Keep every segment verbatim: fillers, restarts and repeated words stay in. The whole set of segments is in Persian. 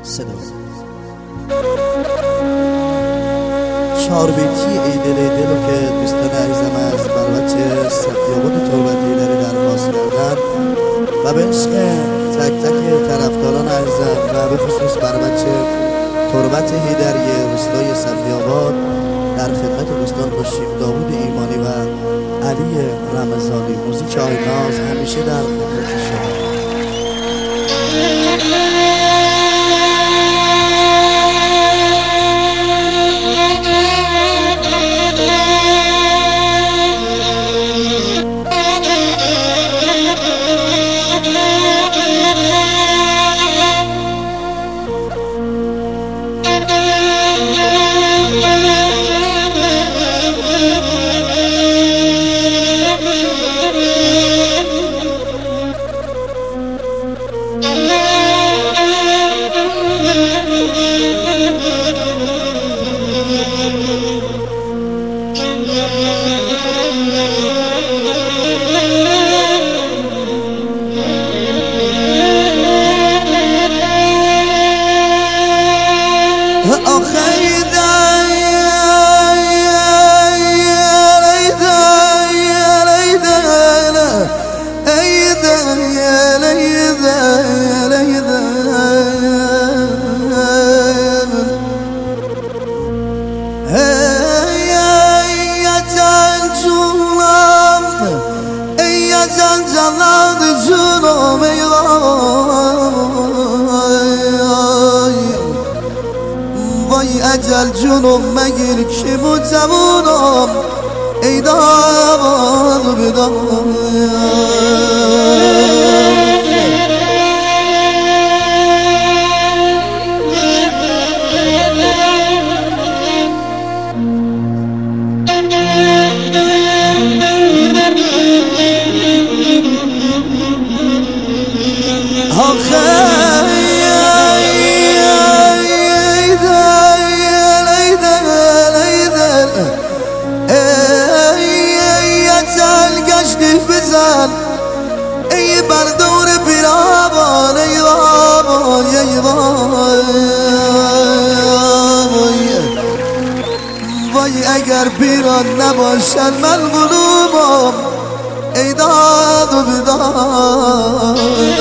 صدا چهار بیتی ای دل ای دلو که دوستان عزیزم از بر بچه سفیاباد تربتی داره درخواست کردن و به عشق تک تک طرفداران عزیزم و به خصوص بر بچه تربت هیدری روستای سفیاباد در خدمت دوستان باشیم. داوود ایمانی و علی رمضانی، موزیک آیناز همیشه در خدمت شما. وای اجل جونم مگیر که بود زمونم ای داماد بدام ای بردور پیرابان ای وای ای وای وای اگر پیران نباشن من قلوبم ای داد و بداد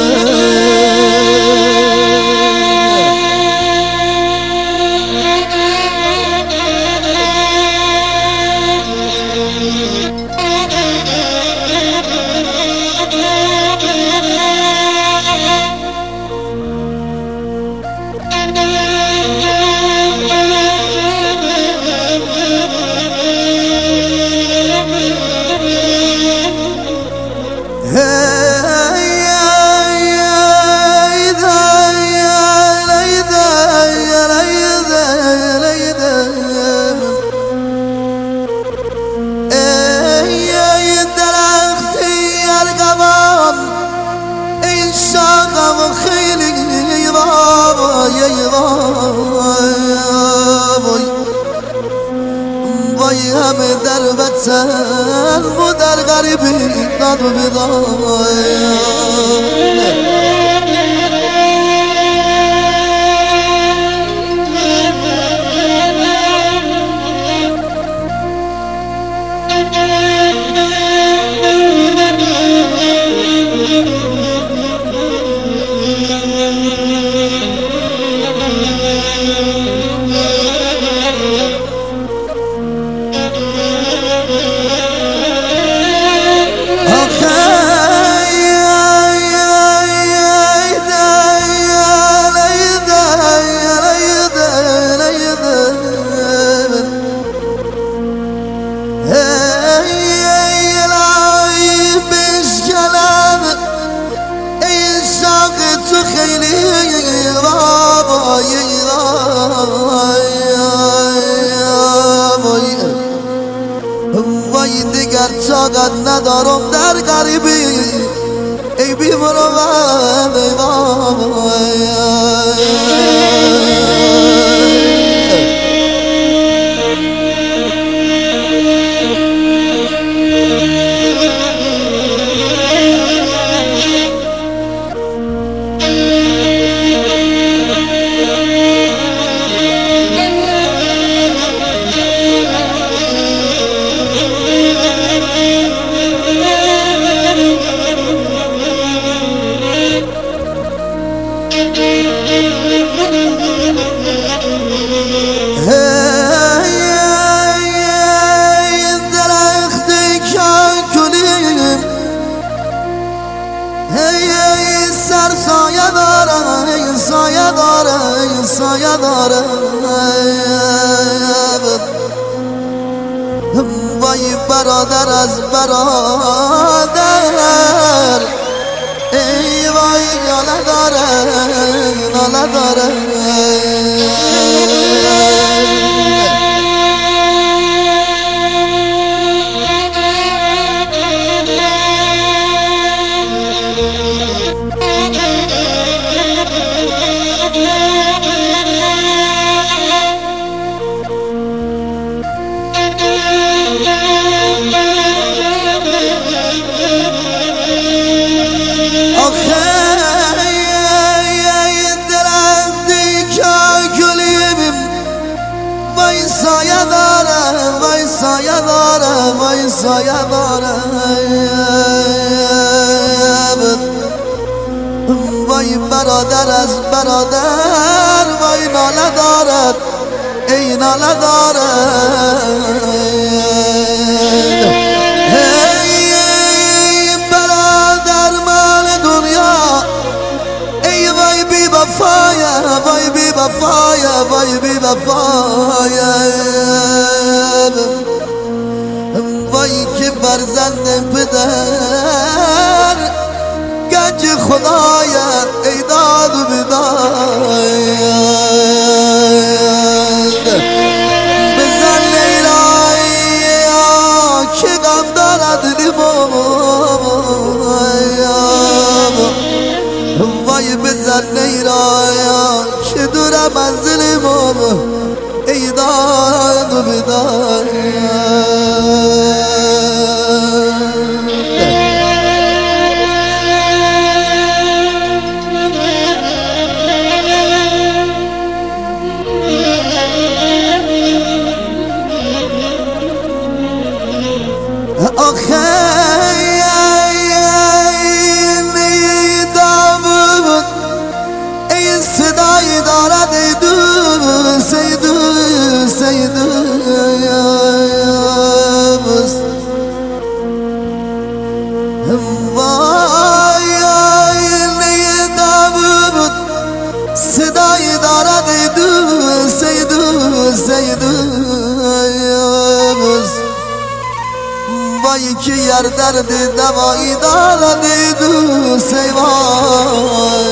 وای همه در وطن و در غریبی داد و بیداد وای دیگر طاقت ندارم در غریبی ای بیمارم ای وای ای ای سر سایه داره ای سایه داره ای سایه داره وای برادر از برادر ای وای ناله داره ناله داره سایه داره وای سایه داره وای سایه داره وای برادر از برادر وای ناله دارد ای ناله دارد ای برادر مال دنیا ای وای بی وفایه وای بی وفایه وای بی وفایه وای که فرزند پدر گنج خدایه ای داد و بیداد بزن لیلای که غم دارد لیمو وای بزن لیلای که دور منزل ما ای داد و بیداد صدای دارد ای دو سیدو سیدو وای آینه داوود صدای دارد ای دو سیدو سیدو وای که یر درد دوایی دارد ای دو سیوای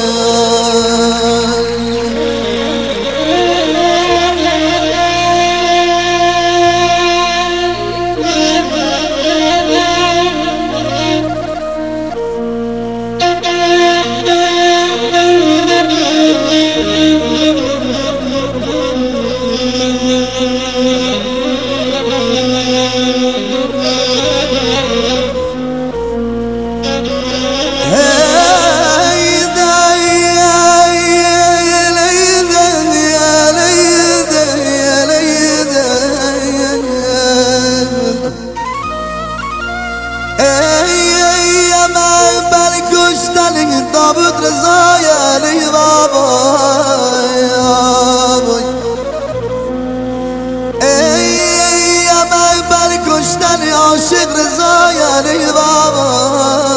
داود رضای علی بابا ای امای بر کشتن عاشق رضای علی بابا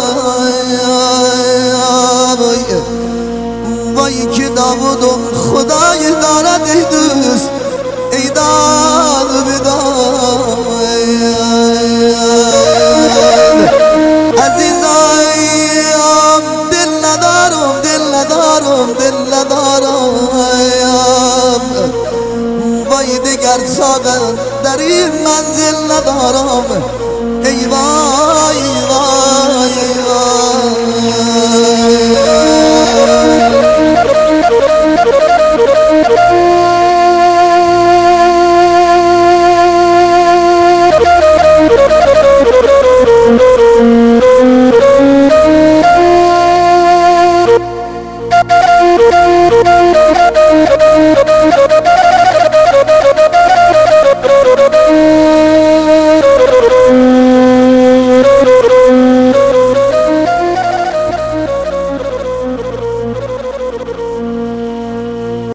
وای که داودم خدای دارد ای دوست ای داد و بیداد عزیزایم دل ندارم دل ندارم دل ندارم وای دگر ساغر در این منزل ندارم ای وای وای وای